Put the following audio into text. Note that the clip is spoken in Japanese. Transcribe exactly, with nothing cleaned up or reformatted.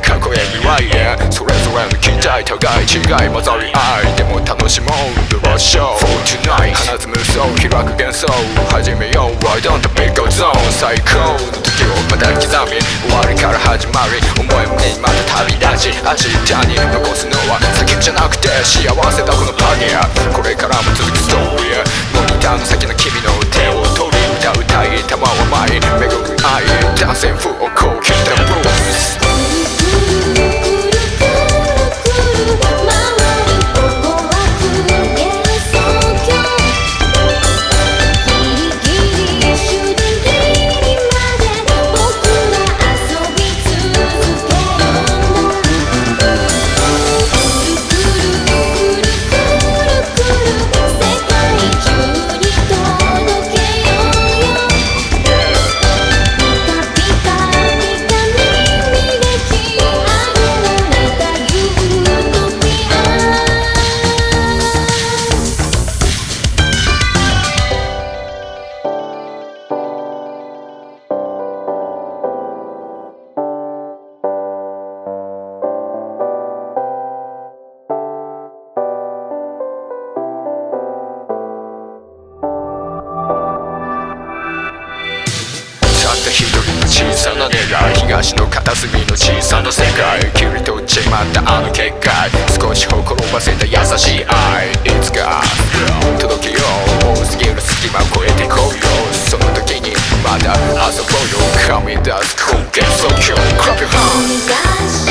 過去へ未来へそれぞれの期待互い違い混ざり合いでも楽しもう The Rush Show For tonight 放つ無双開く幻想始めよう Why don't the beat go zone 最高の時をまた刻み終わりから始まり思い胸にまた旅立ち明日に残すのは先じゃなくて幸せだこのパニアこれからも続くストーリーモニターの先の君の手を取り歌うたい玉は舞い巡る愛ダンセンフをこう Keep the blues一人の小さな願い東の片隅の小さな世界切り取っちまったあの結界少しほころばせた優しい愛いつか届けよう多すぎる隙間を越えてこうよその時にまた遊ぼうよ噛み出す根源即興 Clap your hands